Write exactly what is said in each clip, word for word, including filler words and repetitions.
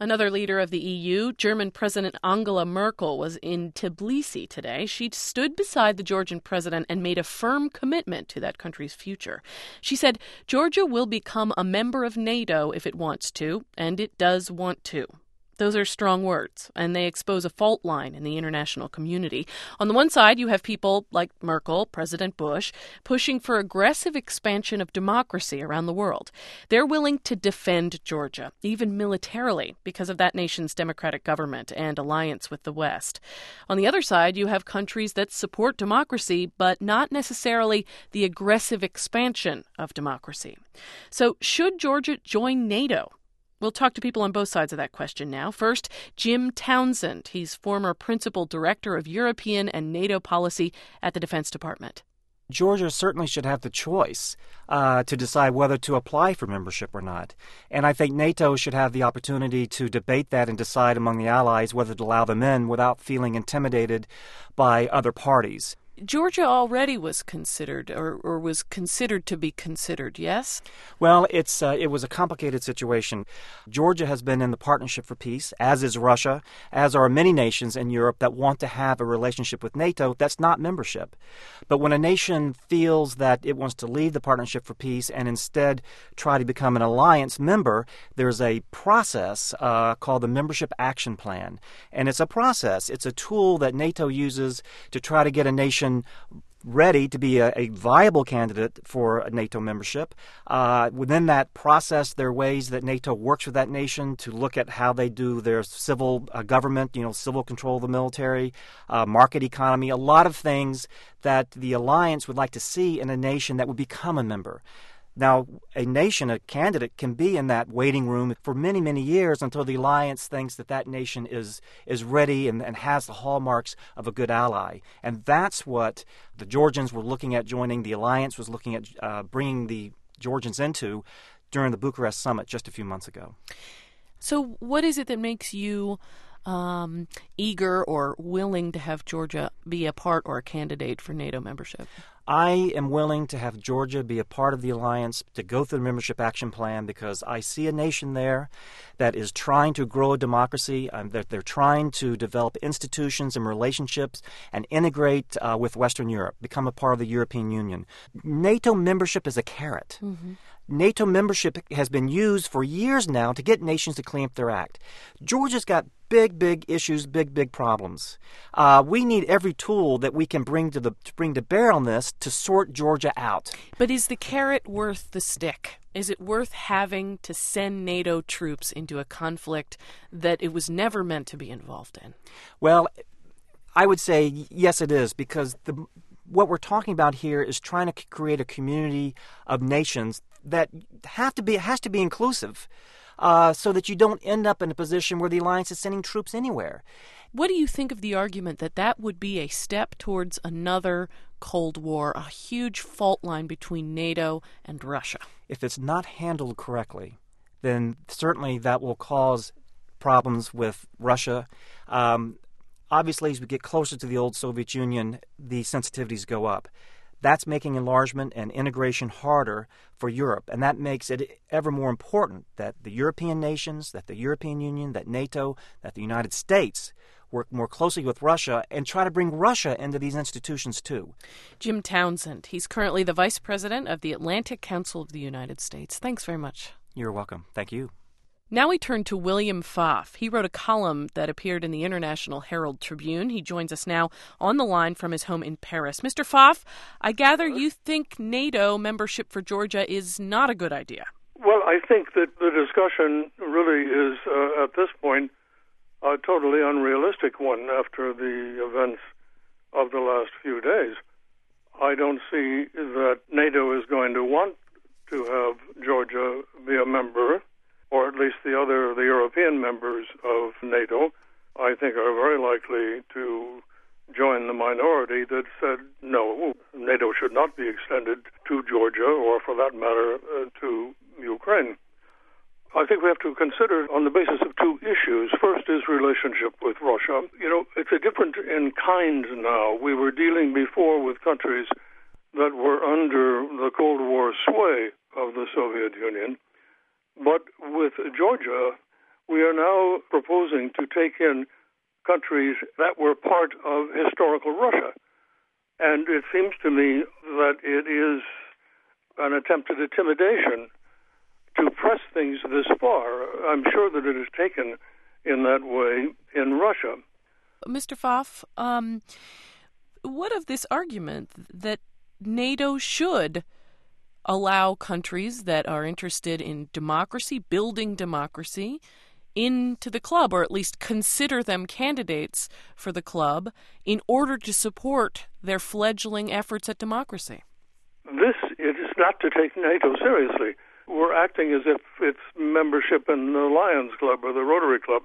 Another leader of the E U, German President Angela Merkel, was in Tbilisi today. She stood beside the Georgian president and made a firm commitment to that country's future. She said Georgia will become a member of NATO if it wants to, and it does want to. Those are strong words, and they expose a fault line in the international community. On the one side, you have people like Merkel, President Bush, pushing for aggressive expansion of democracy around the world. They're willing to defend Georgia, even militarily, because of that nation's democratic government and alliance with the West. On the other side, you have countries that support democracy, but not necessarily the aggressive expansion of democracy. So should Georgia join NATO? We'll talk to people on both sides of that question now. First, Jim Townsend. He's former principal director of European and NATO policy at the Defense Department. Georgia certainly should have the choice uh, to decide whether to apply for membership or not. And I think NATO should have the opportunity to debate that and decide among the allies whether to allow them in without feeling intimidated by other parties. Georgia already was considered, or, or was considered to be considered, yes? Well, it's uh, it was a complicated situation. Georgia has been in the Partnership for Peace, as is Russia, as are many nations in Europe that want to have a relationship with NATO. That's not membership. But when a nation feels that it wants to leave the Partnership for Peace and instead try to become an alliance member, there's a process uh, called the Membership Action Plan. And it's a process. It's a tool that NATO uses to try to get a nation ready to be a, a viable candidate for NATO membership. Uh, within that process, there are ways that NATO works with that nation to look at how they do their civil uh, government, you know, civil control of the military, uh, market economy, a lot of things that the alliance would like to see in a nation that would become a member. Now, a nation, a candidate, can be in that waiting room for many, many years until the alliance thinks that that nation is is ready and, and has the hallmarks of a good ally. And that's what the Georgians were looking at joining. The alliance was looking at uh, bringing the Georgians into during the Bucharest summit just a few months ago. So what is it that makes you um, eager or willing to have Georgia be a part or a candidate for NATO membership? I am willing to have Georgia be a part of the alliance, to go through the Membership Action Plan, because I see a nation there that is trying to grow a democracy, um, that they're trying to develop institutions and relationships and integrate uh, with Western Europe, become a part of the European Union. NATO membership is a carrot. Mm-hmm. NATO membership has been used for years now to get nations to clean up their act. Georgia's got big, big issues, big, big problems. Uh, we need every tool that we can bring to the to bring to bear on this to sort Georgia out. But is the carrot worth the stick? Is it worth having to send NATO troops into a conflict that it was never meant to be involved in? Well, I would say yes, it is, because the what we're talking about here is trying to create a community of nations that have to be has to be inclusive, uh, so that you don't end up in a position where the alliance is sending troops anywhere. What do you think of the argument that that would be a step towards another Cold War, a huge fault line between NATO and Russia? If it's not handled correctly, then certainly that will cause problems with Russia. Um, obviously, as we get closer to the old Soviet Union, the sensitivities go up. That's making enlargement and integration harder for Europe, and that makes it ever more important that the European nations, that the European Union, that NATO, that the United States work more closely with Russia and try to bring Russia into these institutions too. Jim Townsend, he's currently the Vice President of the Atlantic Council of the United States. Thanks very much. You're welcome. Thank you. Now we turn to William Pfaff. He wrote a column that appeared in the International Herald Tribune. He joins us now on the line from his home in Paris. Mister Pfaff, I gather you think NATO membership for Georgia is not a good idea. Well, I think that the discussion really is, uh, at this point, a totally unrealistic one after the events of the last few days. I don't see that NATO is going to want to have Georgia be a member, or at least the other, the European members of NATO, I think are very likely to join the minority that said, no, NATO should not be extended to Georgia, or for that matter, uh, to Ukraine. I think we have to consider on the basis of two issues. First is relationship with Russia. You know, it's a different in kind now. We were dealing before with countries that were under the Cold War sway of the Soviet Union. But with Georgia, we are now proposing to take in countries that were part of historical Russia. And it seems to me that it is an attempt at intimidation to press things this far. I'm sure that it is taken in that way in Russia. Mister Pfaff, um, what of this argument that NATO should allow countries that are interested in democracy, building democracy, into the club, or at least consider them candidates for the club in order to support their fledgling efforts at democracy? This it is not to take NATO seriously. We're acting as if it's membership in the Lions Club or the Rotary Club.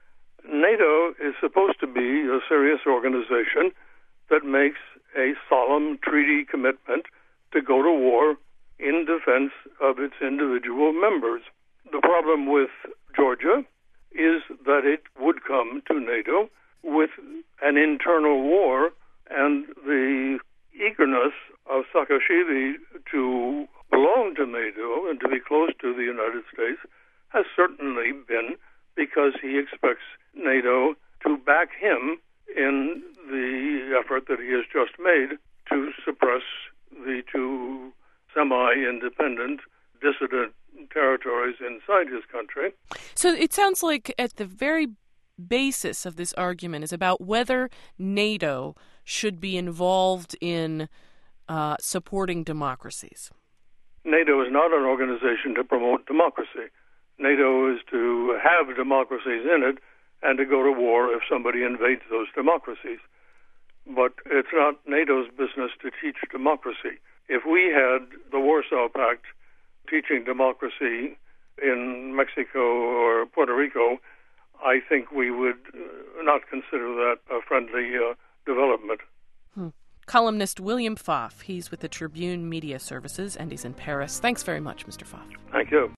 NATO is supposed to be a serious organization that makes a solemn treaty commitment to go to war in defense of its individual members. The problem with Georgia is that it would come to NATO with an internal war, and the eagerness of Saakashvili to belong to NATO and to be close to the United States has certainly been because he expects NATO to back him in the effort that he has just made to suppress the two semi-independent dissident territories inside his country. So it sounds like at the very basis of this argument is about whether NATO should be involved in uh, supporting democracies. NATO is not an organization to promote democracy. NATO is to have democracies in it and to go to war if somebody invades those democracies. But it's not NATO's business to teach democracy. If we had the Warsaw Pact teaching democracy in Mexico or Puerto Rico, I think we would not consider that a friendly uh, development. Hmm. Columnist William Pfaff. He's with the Tribune Media Services, and he's in Paris. Thanks very much, Mister Pfaff. Thank you.